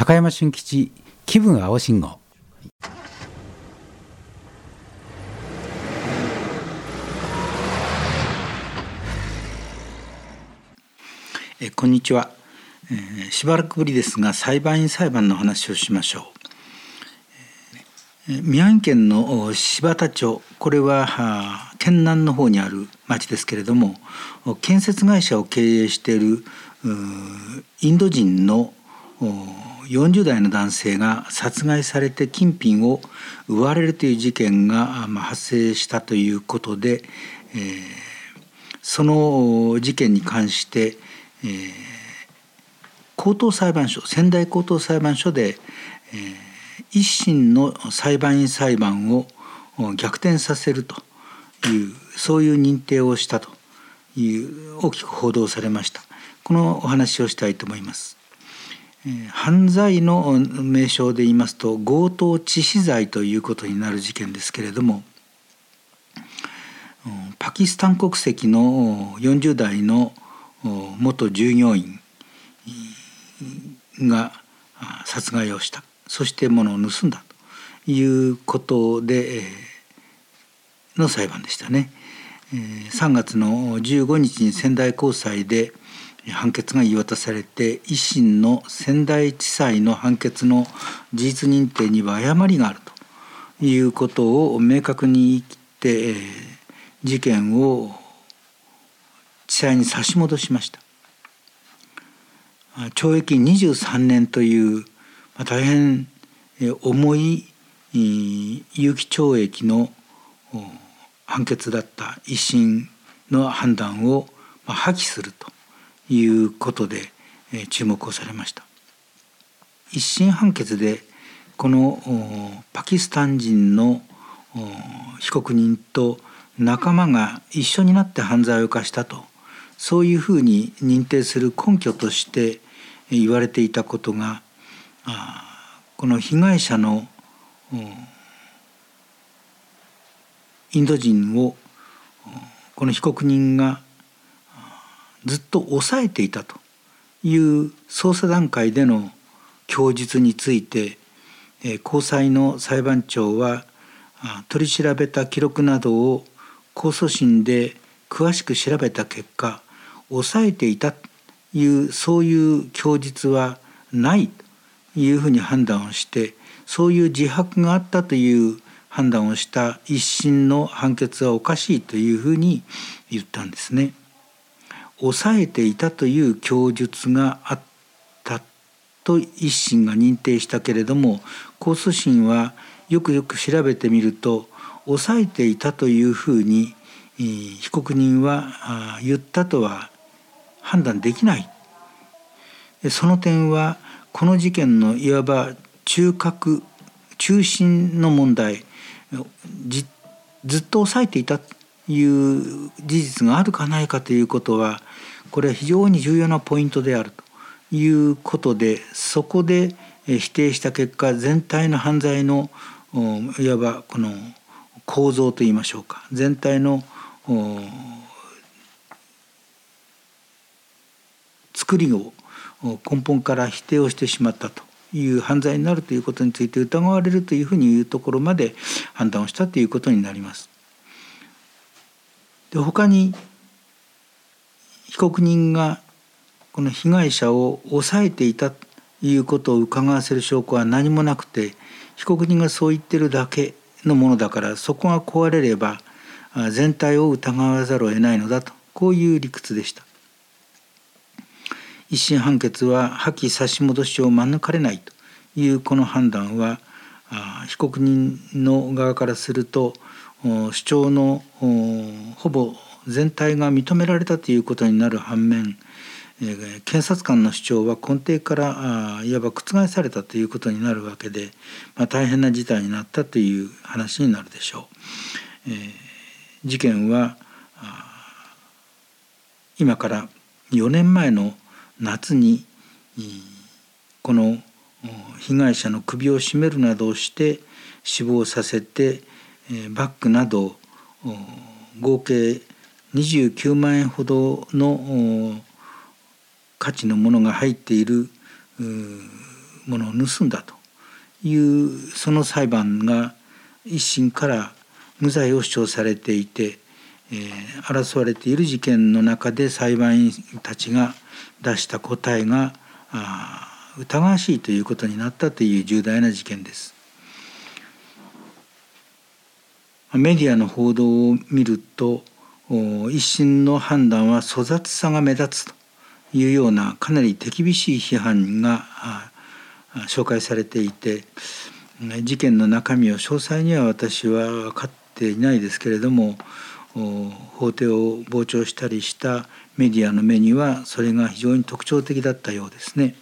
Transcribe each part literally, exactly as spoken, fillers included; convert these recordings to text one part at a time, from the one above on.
高山俊吉気分青信号。 えこんにちは、えー、しばらくぶりですが裁判員裁判の話をしましょう。えー、宮城県の柴田町、これは県南の方にある町ですけれども、建設会社を経営しているインド人のよんじゅう代の男性が殺害されて金品を奪われるという事件が発生したということで、えー、その事件に関して、えー、高等裁判所仙台高等裁判所で、えー、一審の裁判員裁判を逆転させるというそういう認定をしたという大きく報道されました。このお話をしたいと思います。えー、犯罪の名称で言いますと強盗致死罪ということになる事件ですけれども、パキスタン国籍のよんじゅう代の元従業員が殺害をした、そして物を盗んだということでの裁判でしたね。さんがつのじゅうごにちに仙台高裁で判決が言い渡されて、一審の仙台地裁の判決の事実認定には誤りがあるということを明確に言い切って事件を地裁に差し戻しました。懲役にじゅうさんねんという大変重い有期懲役の判決だった一審の判断を破棄するということで注目をされました。一審判決でこのパキスタン人の被告人と仲間が一緒になって犯罪を犯したと、そういうふうに認定する根拠として言われていたことが、この被害者のインド人をこの被告人がずっと抑えていたという捜査段階での供述について、高裁の裁判長は取り調べた記録などを控訴審で詳しく調べた結果、抑えていたというそういう供述はないというふうに判断をして、そういう自白があったという判断をした一審の判決はおかしいというふうに言ったんですね。抑えていたという供述があったと一審が認定したけれども、控訴審はよくよく調べてみると、抑えていたというふうに被告人は言ったとは判断できない。その点はこの事件のいわば中核中心の問題、ずっと抑えていたという事実があるかないかということは、これは非常に重要なポイントであるということで、そこで否定した結果、全体の犯罪のいわばこの構造といいましょうか、全体の作りを根本から否定をしてしまったという犯罪になるということについて疑われるというふうに言うところまで判断をしたということになります。で、他に被告人がこの被害者を抑えていたということを伺わせる証拠は何もなくて、被告人がそう言ってるだけのものだから、そこが壊れれば全体を疑わざるを得ないのだと、こういう理屈でした。一審判決は破棄差し戻しを免れないというこの判断は、被告人の側からすると主張のほぼ全体が認められたということになる反面、検察官の主張は根底からいわば覆されたということになるわけで、まあ、大変な事態になったという話になるでしょう。えー、事件は今からよねんまえの夏にこの被害者の首を絞めるなどをして死亡させて、バッグなど合計にじゅうきゅうまんえんほどの価値のものが入っているものを盗んだというその裁判が一審から無罪を主張されていて、えー、争われている事件の中で裁判員たちが出した答えがあ疑わしいということになったという重大な事件です。メディアの報道を見ると一審の判断は粗雑さが目立つというようなかなり手厳しい批判が紹介されていて、事件の中身を詳細には私は分かっていないですけれども、法廷を傍聴したりしたメディアの目にはそれが非常に特徴的だったようですね。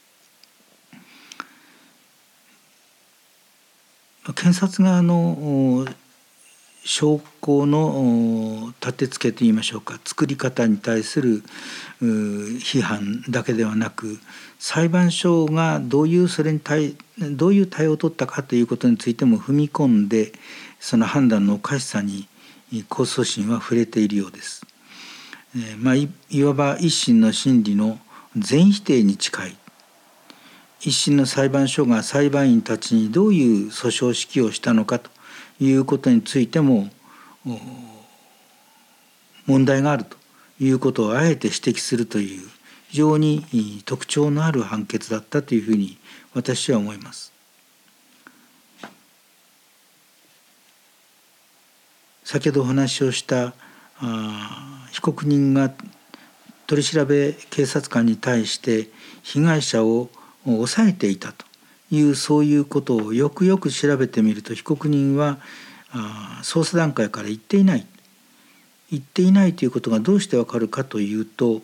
検察側の証拠の立て付けといいましょうか、作り方に対する批判だけではなく、裁判所がどういうそれに対どういう対応を取ったかということについても踏み込んで、その判断のおかしさに控訴審は触れているようです。えーまあ、い, いわば一審の審理の全否定に近い。一審の裁判所が裁判員たちにどういう訴訟指揮をしたのかということについても問題があるということをあえて指摘するという非常に特徴のある判決だったというふうに私は思います。先ほどお話をしたあ被告人が取り調べ警察官に対して被害者を抑えていたというそういうことをよくよく調べてみると、被告人はあ捜査段階から言っていない言っていないということがどうしてわかるかというと、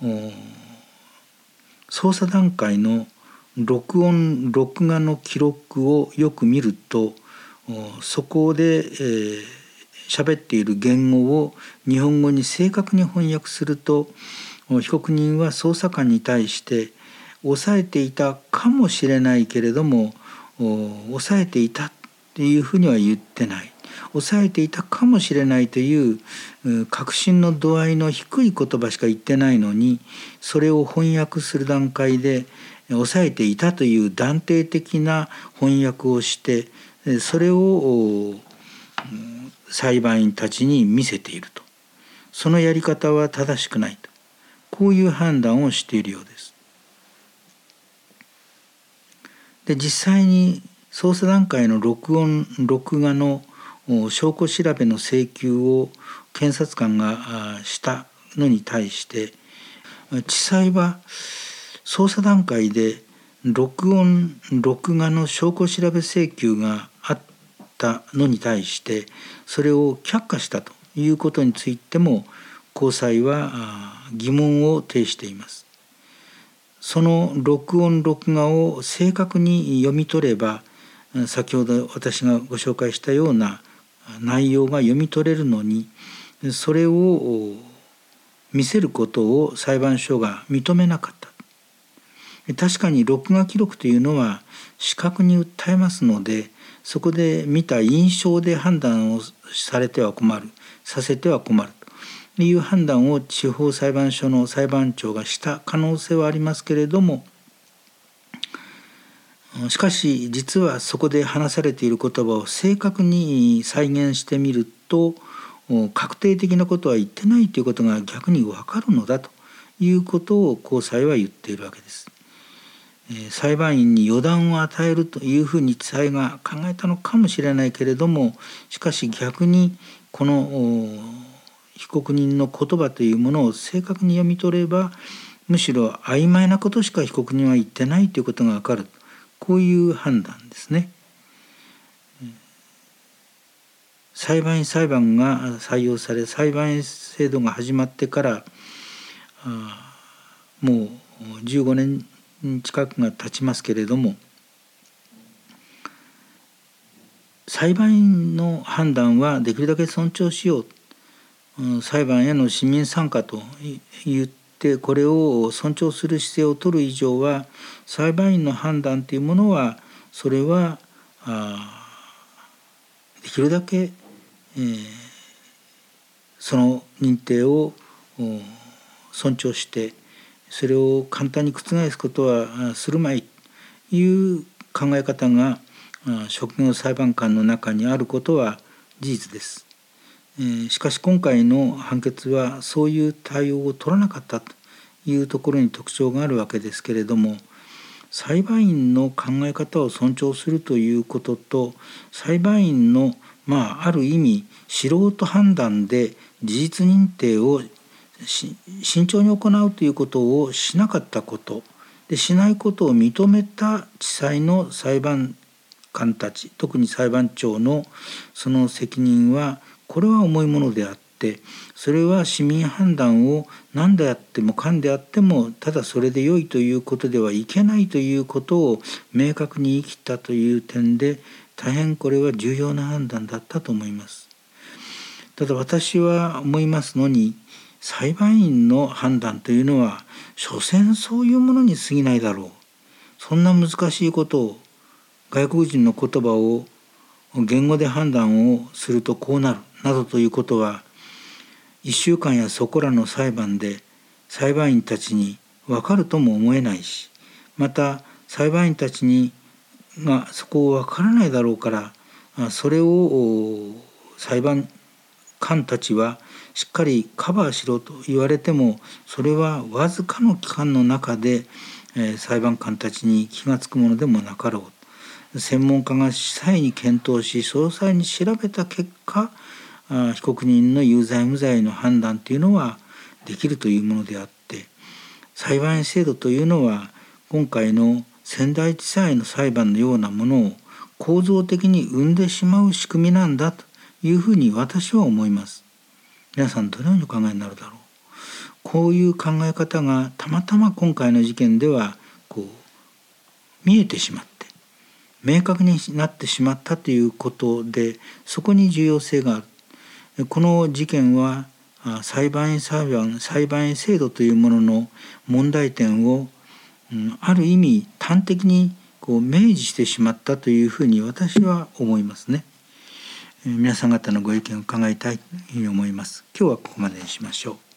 捜査段階の録音録画の記録をよく見ると、そこで、えー、喋っている言語を日本語に正確に翻訳すると、被告人は捜査官に対して抑えていたかもしれないけれども抑えていたっていうふうには言ってない、抑えていたかもしれないという確信の度合いの低い言葉しか言ってないのに、それを翻訳する段階で抑えていたという断定的な翻訳をして、それを裁判員たちに見せていると。そのやり方は正しくないと、こういう判断をしているようです。で、実際に捜査段階の録音録画の証拠調べの請求を検察官がしたのに対して、地裁は捜査段階で録音録画の証拠調べ請求があったのに対してそれを却下したということについても高裁は疑問を呈しています。その録音録画を正確に読み取れば、先ほど私がご紹介したような内容が読み取れるのに、それを見せることを裁判所が認めなかった。確かに録画記録というのは視覚に訴えますので、そこで見た印象で判断をされては困る、させては困るという判断を地方裁判所の裁判長がした可能性はありますけれども、しかし実はそこで話されている言葉を正確に再現してみると、確定的なことは言ってないということが逆に分かるのだということを高裁は言っているわけです。裁判員に予断を与えるというふうに地裁が考えたのかもしれないけれども、しかし逆にこの被告人の言葉というものを正確に読み取れば、むしろ曖昧なことしか被告人は言ってないということが分かる、こういう判断ですね。裁判員裁判が採用され、裁判員制度が始まってからもうじゅうごねん近くが経ちますけれども、裁判員の判断はできるだけ尊重しよう、裁判への市民参加と言ってこれを尊重する姿勢を取る以上は、裁判員の判断というものはそれはできるだけ、えー、その認定を尊重して、それを簡単に覆すことはするまいいう考え方が職業裁判官の中にあることは事実です。しかし今回の判決はそういう対応を取らなかったというところに特徴があるわけですけれども、裁判員の考え方を尊重するということと、裁判員のまあある意味素人判断で事実認定を慎重に行うということをしなかったことで、しないことを認めた地裁の裁判官たち、特に裁判長のその責任はこれは重いものであって、それは市民判断を何であってもかんであってもただそれで良いということではいけないということを明確に言い切ったという点で、大変これは重要な判断だったと思います。ただ私は思いますのに、裁判員の判断というのは所詮そういうものに過ぎないだろう。そんな難しいことを、外国人の言葉を言語で判断をするとこうなるなどということは、いっしゅうかんやそこらの裁判で裁判員たちに分かるとも思えないし、また裁判員たちにがそこを分からないだろうから、それを裁判官たちはしっかりカバーしろと言われても、それはわずかの期間の中で裁判官たちに気がつくものでもなかろう。専門家が際に検討し、詳細に調べた結果、被告人の有罪無罪の判断というのはできるというものであって、裁判員制度というのは今回の仙台地裁の裁判のようなものを構造的に生んでしまう仕組みなんだというふうに私は思います。皆さんどのようにお考えになるだろう。こういう考え方がたまたま今回の事件ではこう見えてしまって、明確になってしまったということで、そこに重要性がある。この事件は裁判員裁判、裁判員制度というものの問題点を、うん、ある意味端的にこう明示してしまったというふうに私は思いますね。皆さん方のご意見を伺いたいというふうに思います。今日はここまでにしましょう。